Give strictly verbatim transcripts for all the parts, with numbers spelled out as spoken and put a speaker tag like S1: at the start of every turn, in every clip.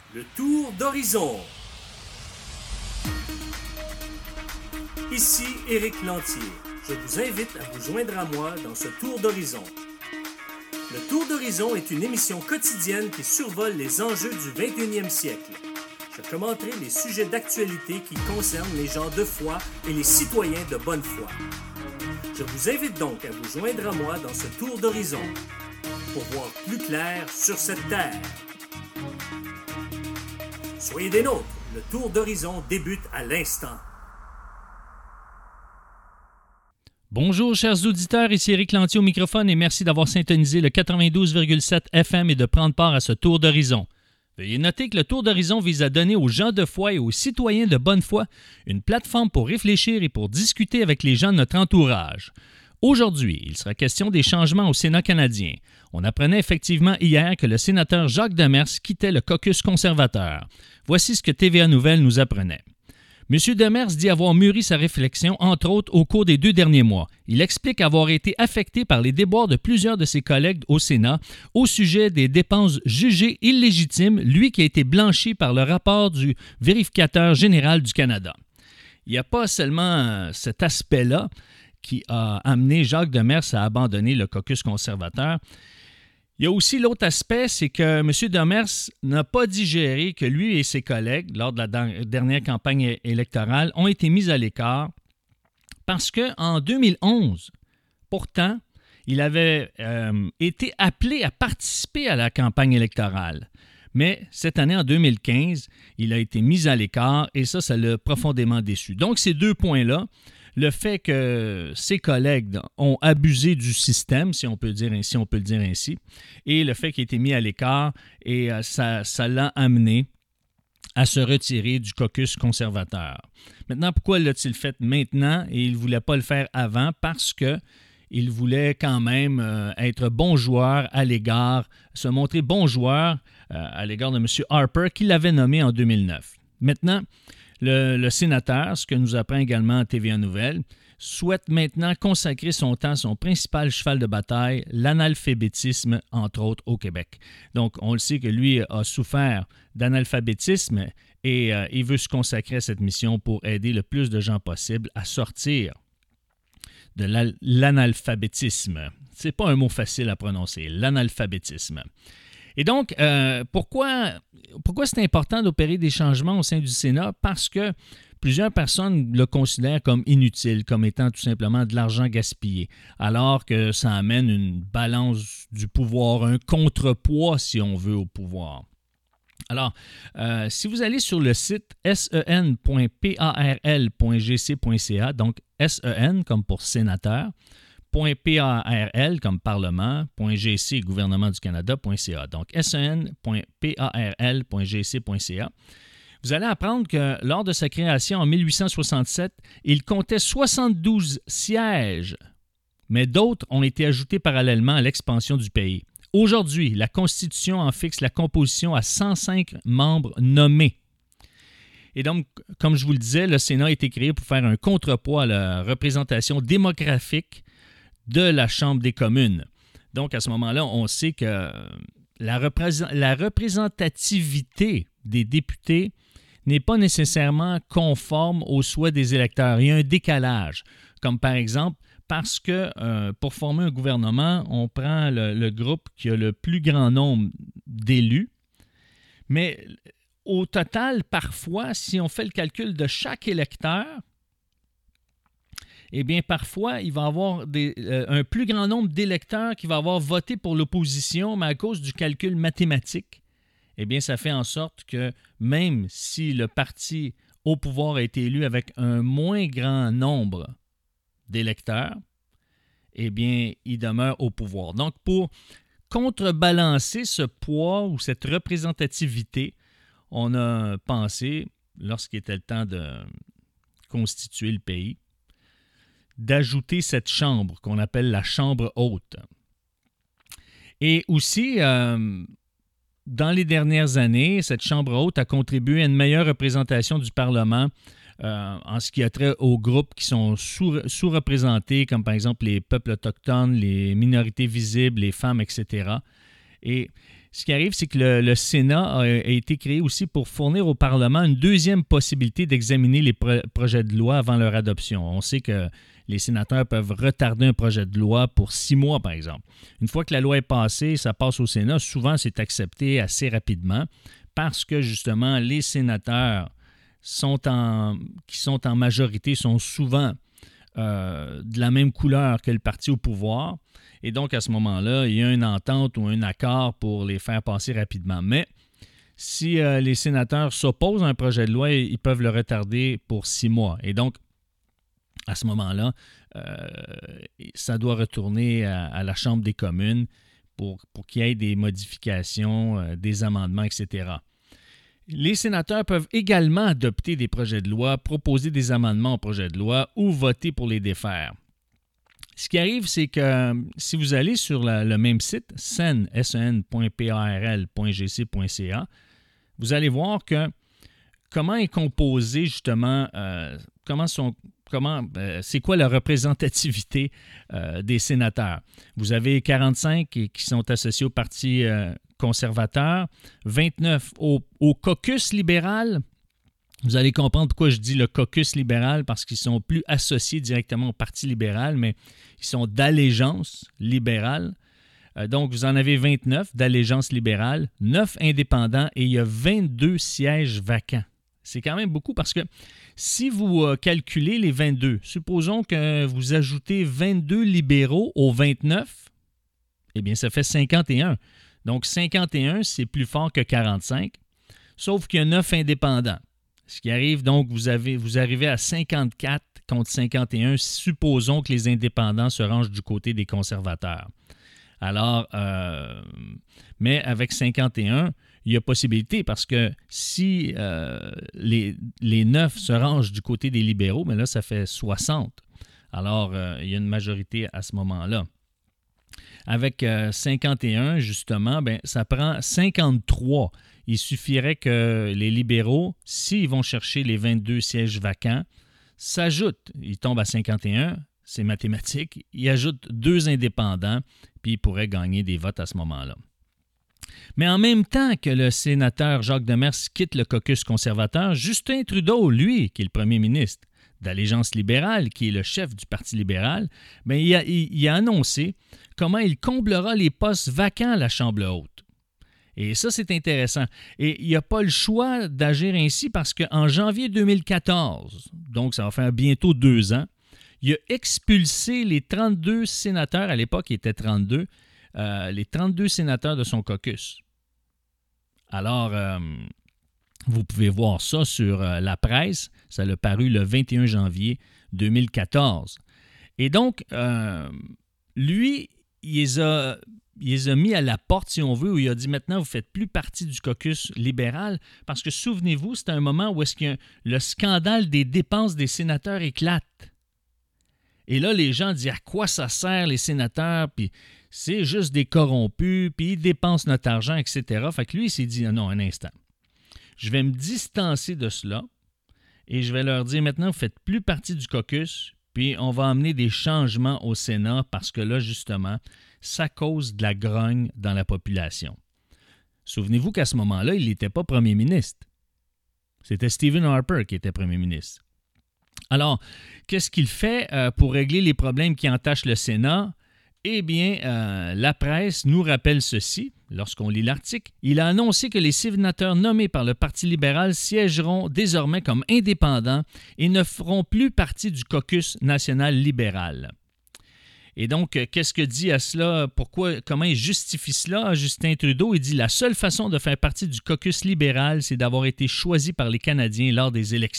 S1: Le tour d'horizon. Ici Éric Lantier. Je vous invite à vous joindre à moi dans ce tour d'horizon. Le tour d'horizon est une émission quotidienne qui survole les enjeux du vingt et unième siècle. Je commenterai les sujets d'actualité qui concernent les gens de foi et les citoyens de bonne foi. Je vous invite donc à vous joindre à moi dans ce tour d'horizon pour voir plus clair sur cette terre. Soyez des nôtres, le tour d'horizon débute à l'instant.
S2: Bonjour chers auditeurs, ici Éric Lantier au microphone et merci d'avoir syntonisé le quatre-vingt-douze virgule sept F M et de prendre part à ce tour d'horizon. Veuillez noter que le tour d'horizon vise à donner aux gens de foi et aux citoyens de bonne foi une plateforme pour réfléchir et pour discuter avec les gens de notre entourage. Aujourd'hui, il sera question des changements au Sénat canadien. On apprenait effectivement hier que le sénateur Jacques Demers quittait le caucus conservateur. Voici ce que T V A Nouvelles nous apprenait. M. Demers dit avoir mûri sa réflexion, entre autres, au cours des deux derniers mois. Il explique avoir été affecté par les déboires de plusieurs de ses collègues au Sénat au sujet des dépenses jugées illégitimes, lui qui a été blanchi par le rapport du vérificateur général du Canada. Il n'y a pas seulement cet aspect-là qui a amené Jacques Demers à abandonner le caucus conservateur. Il y a aussi l'autre aspect, c'est que M. Demers n'a pas digéré que lui et ses collègues, lors de la dernière campagne électorale, ont été mis à l'écart parce qu'en deux mille onze, pourtant, il avait euh, été appelé à participer à la campagne électorale. Mais cette année, en deux mille quinze, il a été mis à l'écart et ça, ça l'a profondément déçu. Donc, ces deux points-là, le fait que ses collègues ont abusé du système, si on peut dire ainsi, on peut le dire ainsi, et le fait qu'il ait été mis à l'écart, et ça, ça l'a amené à se retirer du caucus conservateur. Maintenant, pourquoi l'a-t-il fait maintenant et il ne voulait pas le faire avant? Parce qu'il voulait quand même euh, être bon joueur à l'égard, se montrer bon joueur euh, à l'égard de M. Harper, qui l'avait nommé en deux mille neuf. Maintenant, Le, le sénateur, ce que nous apprend également T V A Nouvelles, souhaite maintenant consacrer son temps à son principal cheval de bataille, l'analphabétisme, entre autres, au Québec. Donc, on le sait que lui a souffert d'analphabétisme et euh, il veut se consacrer à cette mission pour aider le plus de gens possible à sortir de la, l'analphabétisme. C'est pas un mot facile à prononcer, l'analphabétisme. Et donc, euh, pourquoi, pourquoi c'est important d'opérer des changements au sein du Sénat? Parce que plusieurs personnes le considèrent comme inutile, comme étant tout simplement de l'argent gaspillé, alors que ça amène une balance du pouvoir, un contrepoids, si on veut, au pouvoir. Alors, euh, si vous allez sur le site sen point parl point g c point c a, donc sen comme pour sénateur, .parl comme Parlement, .gc gouvernement du Canada.ca. Donc sen point parl point g c point c a. Vous allez apprendre que lors de sa création en mille huit cent soixante-sept, il comptait soixante-douze sièges, mais d'autres ont été ajoutés parallèlement à l'expansion du pays. Aujourd'hui, la Constitution en fixe la composition à cent cinq membres nommés. Et donc, comme je vous le disais, le Sénat a été créé pour faire un contrepoids à la représentation démographique de la Chambre des communes. Donc, à ce moment-là, on sait que la, représent- la représentativité des députés n'est pas nécessairement conforme aux souhaits des électeurs. Il y a un décalage, comme par exemple, parce que euh, pour former un gouvernement, on prend le, le groupe qui a le plus grand nombre d'élus, mais au total, parfois, si on fait le calcul de chaque électeur, eh bien, parfois, il va y avoir des, euh, un plus grand nombre d'électeurs qui va avoir voté pour l'opposition, mais à cause du calcul mathématique, eh bien, ça fait en sorte que même si le parti au pouvoir a été élu avec un moins grand nombre d'électeurs, eh bien, il demeure au pouvoir. Donc, pour contrebalancer ce poids ou cette représentativité, on a pensé, lorsqu'il était le temps de constituer le pays, d'ajouter cette chambre qu'on appelle la chambre haute. Et aussi, euh, dans les dernières années, cette chambre haute a contribué à une meilleure représentation du Parlement euh, en ce qui a trait aux groupes qui sont sous, sous-représentés, comme par exemple les peuples autochtones, les minorités visibles, les femmes, et cetera. Et ce qui arrive, c'est que le, le Sénat a, a été créé aussi pour fournir au Parlement une deuxième possibilité d'examiner les pro- projets de loi avant leur adoption. On sait que les sénateurs peuvent retarder un projet de loi pour six mois, par exemple. Une fois que la loi est passée, ça passe au Sénat. Souvent, c'est accepté assez rapidement parce que, justement, les sénateurs sont en, qui sont en majorité sont souvent euh, de la même couleur que le parti au pouvoir. Et donc, à ce moment-là, il y a une entente ou un accord pour les faire passer rapidement. Mais si euh, les sénateurs s'opposent à un projet de loi, ils peuvent le retarder pour six mois. Et donc, à ce moment-là, euh, ça doit retourner à, à la Chambre des communes pour, pour qu'il y ait des modifications, euh, des amendements, et cetera. Les sénateurs peuvent également adopter des projets de loi, proposer des amendements au projet de loi ou voter pour les défaire. Ce qui arrive, c'est que si vous allez sur la, le même site, sen point parl point g c point c a, vous allez voir que comment est composé justement, euh, comment sont, comment, euh, c'est quoi la représentativité euh, des sénateurs. Vous avez quarante-cinq qui, qui sont associés au Parti euh, conservateur, vingt-neuf au, au caucus libéral. Vous allez comprendre pourquoi je dis le caucus libéral, parce qu'ils sont plus associés directement au Parti libéral, mais ils sont d'allégeance libérale. Euh, donc, vous en avez vingt-neuf d'allégeance libérale, neuf indépendants et il y a vingt-deux sièges vacants. C'est quand même beaucoup parce que si vous euh, calculez les vingt-deux, supposons que vous ajoutez vingt-deux libéraux aux vingt-neuf, eh bien, ça fait cinquante et un. Donc, cinquante et un, c'est plus fort que quarante-cinq, sauf qu'il y a neuf indépendants. Ce qui arrive, donc, vous, avez, vous arrivez à cinquante-quatre contre cinquante et un, supposons que les indépendants se rangent du côté des conservateurs. Alors, euh, mais avec cinquante et un, il y a possibilité parce que si euh, les, les neuf se rangent du côté des libéraux, mais là, ça fait soixante. Alors, euh, il y a une majorité à ce moment-là. Avec euh, cinquante et un, justement, ben, ça prend cinquante-trois. Il suffirait que les libéraux, s'ils vont chercher les vingt-deux sièges vacants, s'ajoutent. Ils tombent à cinquante et un, c'est mathématique. Ils ajoutent deux indépendants, puis ils pourraient gagner des votes à ce moment-là. Mais en même temps que le sénateur Jacques Demers quitte le caucus conservateur, Justin Trudeau, lui, qui est le premier ministre d'Allégeance libérale, qui est le chef du Parti libéral, bien, il, a, il, il a annoncé comment il comblera les postes vacants à la Chambre haute. Et ça, c'est intéressant. Et il n'y a pas le choix d'agir ainsi parce qu'en janvier deux mille quatorze, donc ça va faire bientôt deux ans, il a expulsé les trente-deux sénateurs, à l'époque il était trente-deux, euh, les trente-deux sénateurs de son caucus. Alors, euh, vous pouvez voir ça sur euh, la presse, ça a paru le vingt et un janvier deux mille quatorze. Et donc, euh, lui, il les a... Il les a mis à la porte, si on veut, où il a dit maintenant, vous ne faites plus partie du caucus libéral, parce que souvenez-vous, c'était un moment où est-ce que le scandale des dépenses des sénateurs éclate. Et là, les gens disent à quoi ça sert les sénateurs, puis c'est juste des corrompus, puis ils dépensent notre argent, et cetera. Fait que lui, il s'est dit, non, un instant, je vais me distancer de cela, et je vais leur dire maintenant, vous ne faites plus partie du caucus, puis on va amener des changements au Sénat, parce que là, justement, ça cause de la grogne dans la population. Souvenez-vous qu'à ce moment-là, il n'était pas premier ministre. C'était Stephen Harper qui était premier ministre. Alors, qu'est-ce qu'il fait euh, pour régler les problèmes qui entachent le Sénat? Eh bien, euh, la presse nous rappelle ceci, lorsqu'on lit l'article. Il a annoncé que les sénateurs nommés par le Parti libéral siégeront désormais comme indépendants et ne feront plus partie du caucus national libéral. Et donc, qu'est-ce que dit à cela? Pourquoi, comment il justifie cela? Justin Trudeau, il dit « La seule façon de faire partie du caucus libéral, c'est d'avoir été choisi par les Canadiens lors des élections. »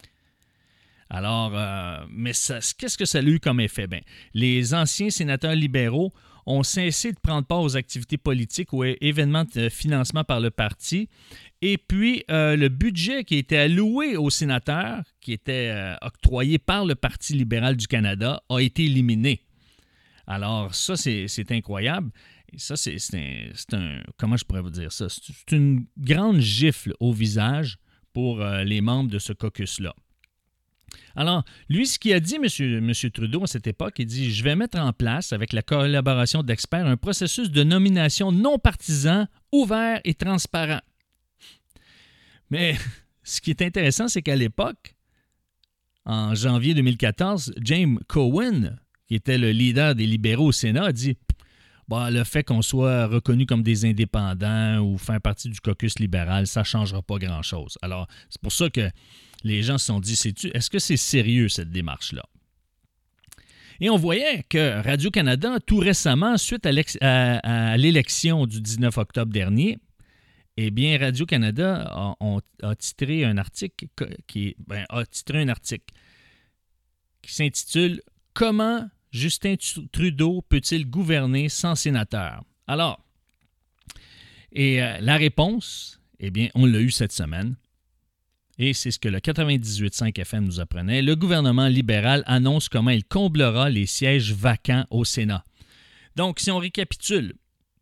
S2: Alors, euh, mais ça, qu'est-ce que ça a eu comme effet? Bien, les anciens sénateurs libéraux ont cessé de prendre part aux activités politiques ou événements de financement par le parti. Et puis, euh, le budget qui était alloué aux sénateurs, qui était euh, octroyé par le Parti libéral du Canada, a été éliminé. Alors, ça, c'est, c'est incroyable. Et ça, c'est, c'est, un, c'est un... Comment je pourrais vous dire ça? C'est, c'est une grande gifle au visage pour euh, les membres de ce caucus-là. Alors, lui, ce qu'il a dit, M. Trudeau, à cette époque, il dit « Je vais mettre en place, avec la collaboration d'experts, un processus de nomination non partisan, ouvert et transparent. » Mais ce qui est intéressant, c'est qu'à l'époque, en janvier deux mille quatorze, James Cohen, qui était le leader des libéraux au Sénat, a dit bon, « Le fait qu'on soit reconnu comme des indépendants ou faire partie du caucus libéral, ça ne changera pas grand-chose. » Alors, c'est pour ça que les gens se sont dit, est-ce que c'est sérieux cette démarche-là? Et on voyait que Radio-Canada, tout récemment, suite à, à, à l'élection du dix-neuf octobre dernier, eh bien, Radio-Canada a, a, a titré un article qui ben, a titré un article qui s'intitule « Comment Justin Trudeau peut-il gouverner sans sénateur? » Alors, et euh, la réponse, eh bien, on l'a eu cette semaine. Et c'est ce que le quatre-vingt-dix-huit virgule cinq F M nous apprenait. Le gouvernement libéral annonce comment il comblera les sièges vacants au Sénat. Donc, si on récapitule,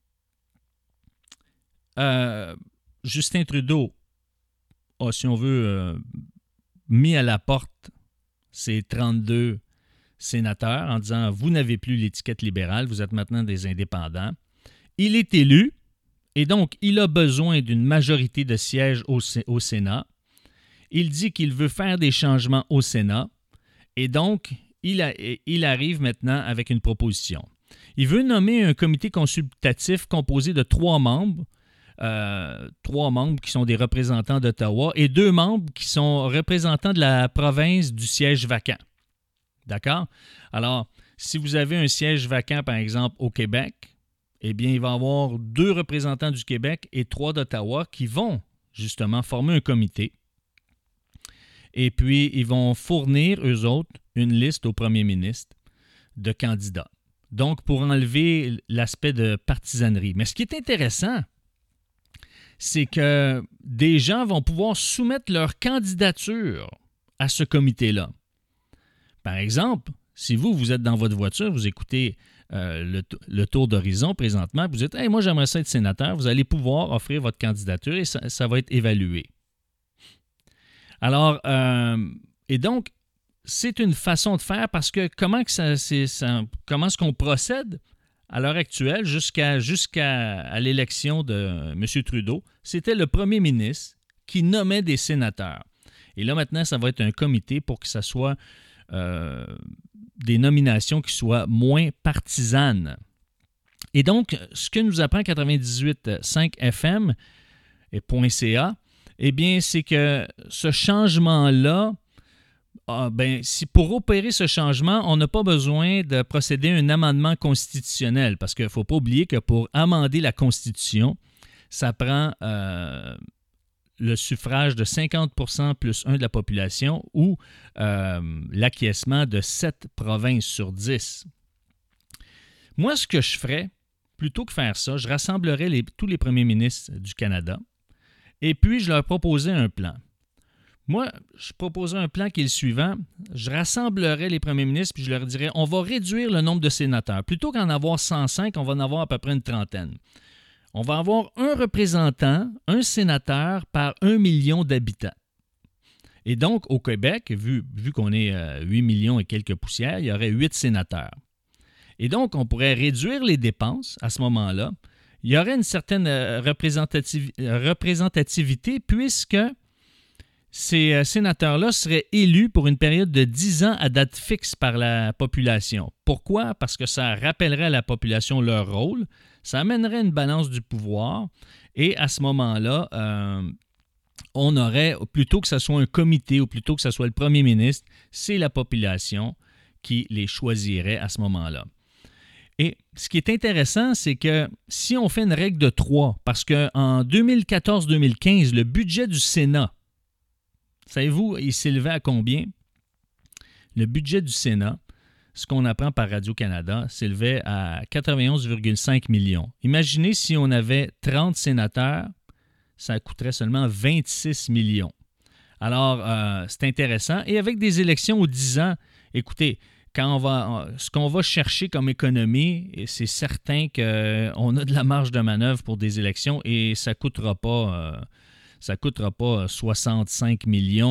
S2: euh, Justin Trudeau a, si on veut, euh, mis à la porte ses trente-deux sénateurs en disant « Vous n'avez plus l'étiquette libérale, vous êtes maintenant des indépendants. » Il est élu et donc il a besoin d'une majorité de sièges au, au Sénat. Il dit qu'il veut faire des changements au Sénat et donc il, a, il arrive maintenant avec une proposition. Il veut nommer un comité consultatif composé de trois membres, euh, trois membres qui sont des représentants d'Ottawa et deux membres qui sont représentants de la province du siège vacant. D'accord? Alors, si vous avez un siège vacant, par exemple, au Québec, eh bien, il va y avoir deux représentants du Québec et trois d'Ottawa qui vont justement former un comité. Et puis, ils vont fournir, eux autres, une liste au premier ministre de candidats. Donc, pour enlever l'aspect de partisanerie. Mais ce qui est intéressant, c'est que des gens vont pouvoir soumettre leur candidature à ce comité-là. Par exemple, si vous, vous êtes dans votre voiture, vous écoutez euh, le, le tour d'horizon présentement, vous dites « Hey, moi, j'aimerais ça être sénateur », vous allez pouvoir offrir votre candidature et ça, ça va être évalué. Alors, euh, et donc, c'est une façon de faire parce que comment, que ça, c'est, ça, comment est-ce qu'on procède à l'heure actuelle jusqu'à, jusqu'à à l'élection de M. Trudeau? C'était le premier ministre qui nommait des sénateurs. Et là, maintenant, ça va être un comité pour que ça soit euh, des nominations qui soient moins partisanes. Et donc, ce que nous apprend quatre-vingt-dix-huit virgule cinq F M et .ca, eh bien, c'est que ce changement-là, ah, ben, si pour opérer ce changement, on n'a pas besoin de procéder à un amendement constitutionnel, parce qu'il ne faut pas oublier que pour amender la Constitution, ça prend euh, le suffrage de cinquante pour cent plus un de la population ou euh, l'acquiescement de sept provinces sur dix. Moi, ce que je ferais, plutôt que faire ça, je rassemblerais les, tous les premiers ministres du Canada, et puis, je leur proposais un plan. Moi, je proposais un plan qui est le suivant. Je rassemblerais les premiers ministres puis je leur dirais, on va réduire le nombre de sénateurs. Plutôt qu'en avoir cent cinq, on va en avoir à peu près une trentaine. On va avoir un représentant, un sénateur par un million d'habitants. Et donc, au Québec, vu, vu qu'on est euh, huit millions et quelques poussières, il y aurait huit sénateurs. Et donc, on pourrait réduire les dépenses à ce moment-là. Il y aurait une certaine représentativ- représentativité puisque ces sénateurs-là seraient élus pour une période de dix ans à date fixe par la population. Pourquoi? Parce que ça rappellerait à la population leur rôle, ça amènerait une balance du pouvoir et à ce moment-là, euh, on aurait, plutôt que ce soit un comité ou plutôt que ce soit le premier ministre, c'est la population qui les choisirait à ce moment-là. Et ce qui est intéressant, c'est que si on fait une règle de trois, parce qu'en deux mille quatorze deux mille quinze, le budget du Sénat, savez-vous, il s'élevait à combien? Le budget du Sénat, ce qu'on apprend par Radio-Canada, s'élevait à quatre-vingt-onze virgule cinq millions. Imaginez si on avait trente sénateurs, ça coûterait seulement vingt-six millions. Alors, euh, c'est intéressant. Et avec des élections aux dix ans, écoutez, quand on va, ce qu'on va chercher comme économie, c'est certain qu'on a de la marge de manœuvre pour des élections et ça ne coûtera pas, euh, ça coûtera pas soixante-cinq millions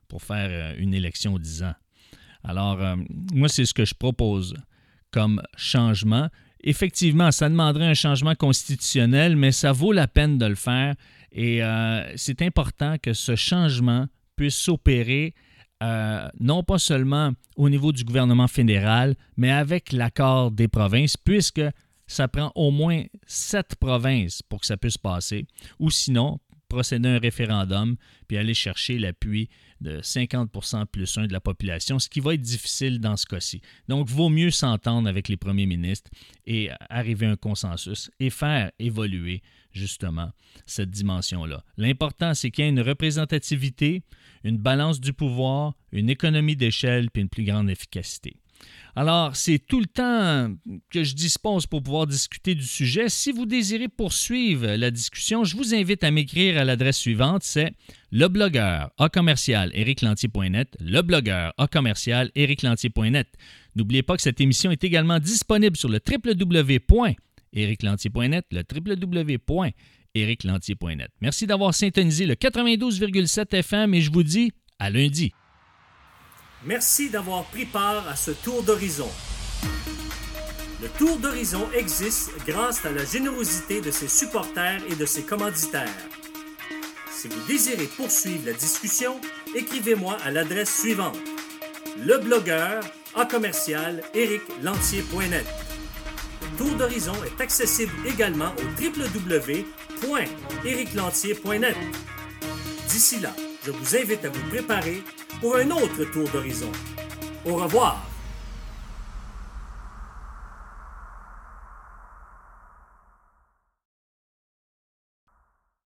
S2: pour faire une élection dix ans. Alors, euh, moi, c'est ce que je propose comme changement. Effectivement, ça demanderait un changement constitutionnel, mais ça vaut la peine de le faire. Et euh, c'est important que ce changement puisse s'opérer euh, non pas seulement au niveau du gouvernement fédéral, mais avec l'accord des provinces, puisque ça prend au moins sept provinces pour que ça puisse passer. Ou sinon, procéder à un référendum puis aller chercher l'appui de cinquante pour cent plus un de la population, ce qui va être difficile dans ce cas-ci. Donc, il vaut mieux s'entendre avec les premiers ministres et arriver à un consensus et faire évoluer justement cette dimension-là. L'important, c'est qu'il y ait une représentativité, une balance du pouvoir, une économie d'échelle puis une plus grande efficacité. Alors, c'est tout le temps que je dispose pour pouvoir discuter du sujet. Si vous désirez poursuivre la discussion, je vous invite à m'écrire à l'adresse suivante, c'est leblogueur à commercial eric lantier point net, leblogueur à commercial eric lantier point net. N'oubliez pas que cette émission est également disponible sur le w w w point eric lantier point net, le w w w point eric lantier point net. Merci d'avoir syntonisé le quatre-vingt-douze virgule sept F M et je vous dis à lundi.
S1: Merci d'avoir pris part à ce tour d'horizon. Le tour d'horizon existe grâce à la générosité de ses supporters et de ses commanditaires. Si vous désirez poursuivre la discussion, écrivez-moi à l'adresse suivante: leblogueur à commercial eric lantier point net. Le tour d'horizon est accessible également au w w w point eric lantier point net. D'ici là, je vous invite à vous préparer pour un autre tour d'horizon. Au revoir!